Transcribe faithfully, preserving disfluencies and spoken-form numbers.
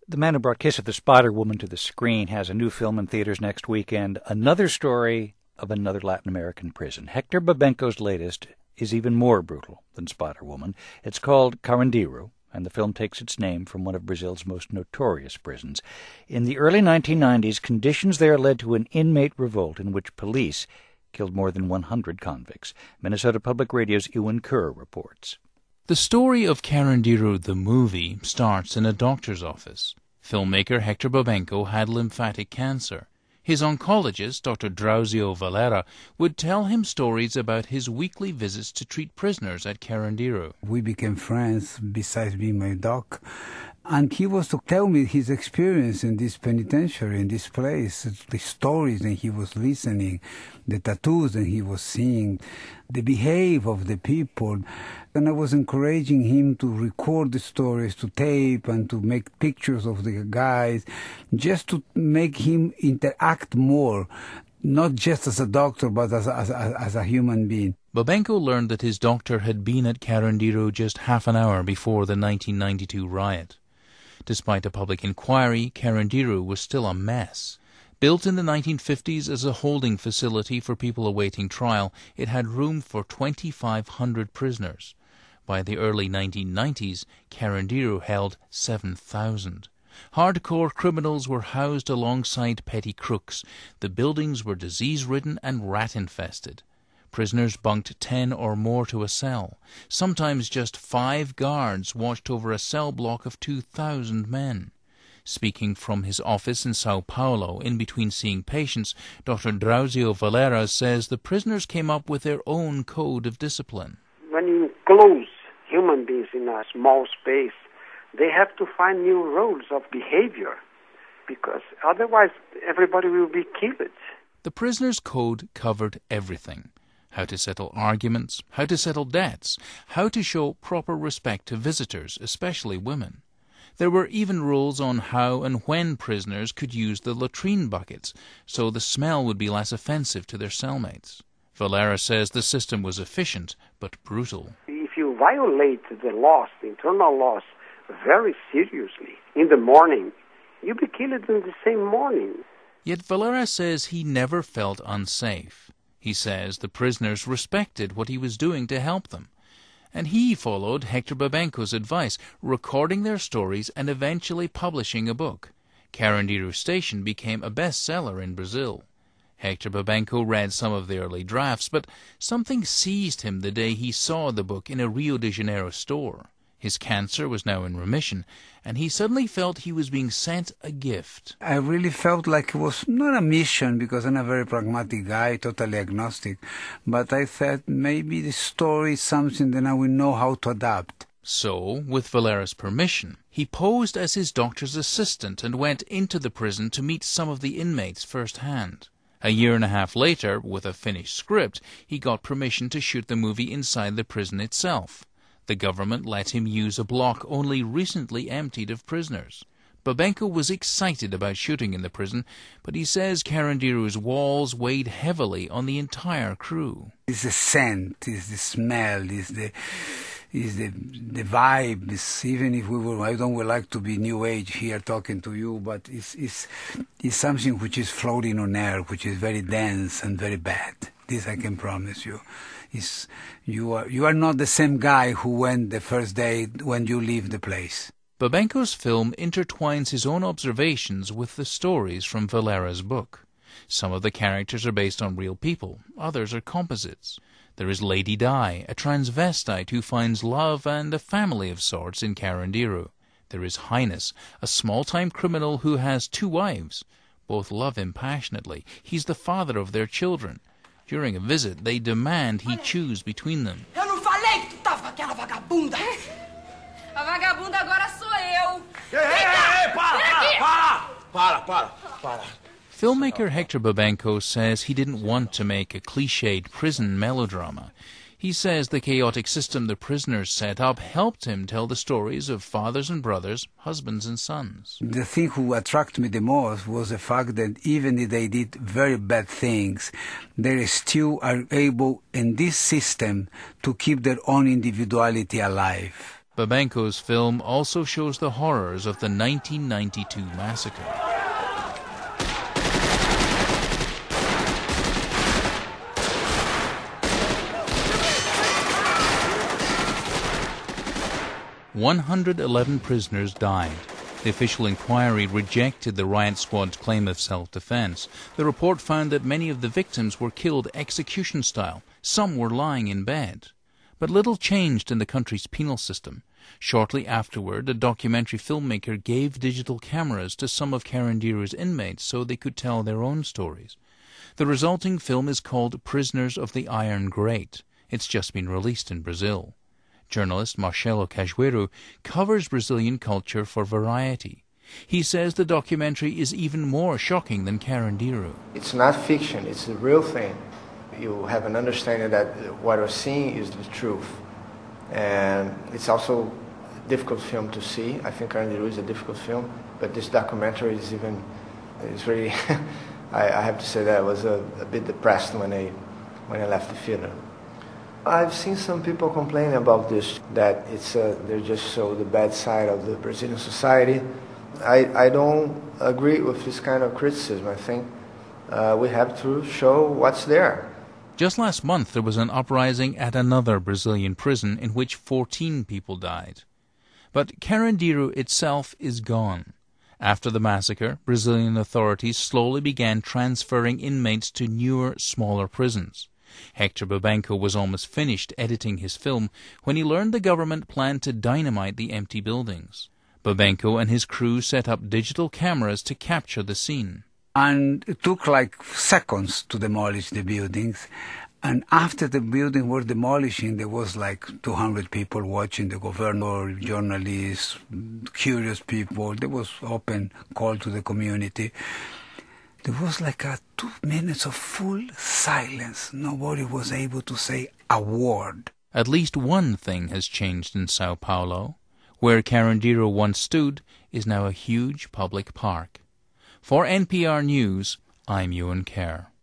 The man who brought Kiss of the Spider-Woman to the screen has a new film in theaters next weekend, another story of another Latin American prison. Hector Babenco's latest is even more brutal than Spider-Woman. It's called Carandiru, and the film takes its name from one of Brazil's most notorious prisons. In the early nineteen nineties, conditions there led to an inmate revolt in which police killed more than one hundred convicts. Minnesota Public Radio's Ewan Kerr reports. The story of Carandiru, the movie, starts in a doctor's office. Filmmaker Hector Babenco had lymphatic cancer. His oncologist, Doctor Drauzio Valera, would tell him stories about his weekly visits to treat prisoners at Carandiru. We became friends, besides being my doc. And he was to tell me his experience in this penitentiary, in this place, the stories that he was listening, the tattoos that he was seeing, the behavior of the people. And I was encouraging him to record the stories, to tape, and to make pictures of the guys, just to make him interact more, not just as a doctor, but as a, as a, as a human being. Babenco learned that his doctor had been at Carandiru just half an hour before the nineteen ninety-two riot. Despite a public inquiry, Carandiru was still a mess. Built in the nineteen fifties as a holding facility for people awaiting trial, it had room for twenty-five hundred prisoners. By the early nineteen nineties, Carandiru held seven thousand. Hardcore criminals were housed alongside petty crooks. The buildings were disease-ridden and rat-infested. Prisoners bunked ten or more to a cell. Sometimes just five guards watched over a cell block of two thousand men. Speaking from his office in Sao Paulo, in between seeing patients, Doctor Drauzio Valera says the prisoners came up with their own code of discipline. When you enclose human beings in a small space, they have to find new rules of behavior, because otherwise everybody will be killed. The prisoners' code covered everything. How to settle arguments, how to settle debts, how to show proper respect to visitors, especially women. There were even rules on how and when prisoners could use the latrine buckets, so the smell would be less offensive to their cellmates. Valera says the system was efficient, but brutal. If you violate the laws, the internal laws, very seriously, in the morning, you'll be killed in the same morning. Yet Valera says he never felt unsafe. He says the prisoners respected what he was doing to help them. And he followed Hector Babenco's advice, recording their stories and eventually publishing a book. Carandiru Station became a bestseller in Brazil. Hector Babenco read some of the early drafts, but something seized him the day he saw the book in a Rio de Janeiro store. His cancer was now in remission, and he suddenly felt he was being sent a gift. I really felt like it was not a mission, because I'm a very pragmatic guy, totally agnostic, but I thought maybe the story is something that I will know how to adapt. So, with Valera's permission, he posed as his doctor's assistant and went into the prison to meet some of the inmates firsthand. A year and a half later, with a finished script, he got permission to shoot the movie inside the prison itself. The government let him use a block only recently emptied of prisoners. Babenco was excited about shooting in the prison, but he says Carandiru's walls weighed heavily on the entire crew. It's the scent, it's the smell, it's the, it's the, the vibe. It's, even if we were, I don't would like to be new age here talking to you, but it's, it's, it's something which is floating on air, which is very dense and very bad. This I can promise you. Is you are you are not the same guy who went the first day when you leave the place. Babenco's film intertwines his own observations with the stories from Valera's book. Some of the characters are based on real people, others are composites. There is Lady Di, a transvestite who finds love and a family of sorts in Carandiru. There is Highness, a small-time criminal who has two wives. Both love him passionately. He's the father of their children. During a visit, they demand he choose between them. Eu não falei que tu tava com aquela vagabunda. A vagabunda agora sou eu. Ei, ei, ei, para, para, para, para, para. Filmmaker Hector Babenco says he didn't want to make a cliched prison melodrama. He says the chaotic system the prisoners set up helped him tell the stories of fathers and brothers, husbands and sons. The thing who attracted me the most was the fact that even if they did very bad things, they still are able in this system to keep their own individuality alive. Babenco's film also shows the horrors of the nineteen ninety-two massacre. one hundred eleven prisoners died. The official inquiry rejected the riot squad's claim of self-defense. The report found that many of the victims were killed execution style. Some were lying in bed. But little changed in the country's penal system. Shortly afterward, a documentary filmmaker gave digital cameras to some of Carandiro's inmates so they could tell their own stories. The resulting film is called Prisoners of the Iron Grate. It's just been released in Brazil. Journalist Marcelo Cajueiro covers Brazilian culture for Variety. He says the documentary is even more shocking than Carandiro. It's not fiction, it's the real thing. You have an understanding that what we're seeing is the truth. And it's also a difficult film to see. I think Carandiro is a difficult film, but this documentary is even, it's really, I, I have to say that I was a, a bit depressed when I, when I left the theater. I've seen some people complaining about this, that it's uh, they just show the bad side of the Brazilian society. I, I don't agree with this kind of criticism. I think uh, we have to show what's there. Just last month there was an uprising at another Brazilian prison in which fourteen people died. But Carandiru itself is gone. After the massacre, Brazilian authorities slowly began transferring inmates to newer, smaller prisons. Hector Babenco was almost finished editing his film when he learned the government planned to dynamite the empty buildings. Babenco and his crew set up digital cameras to capture the scene. And it took like seconds to demolish the buildings. And after the building were demolishing, there was like two hundred people watching, the governor, journalists, curious people. There was open call to the community. There was like a two minutes of full silence. Nobody was able to say a word. At least one thing has changed in Sao Paulo. Where Carandiro once stood is now a huge public park. For N P R News, I'm Ewan Kerr.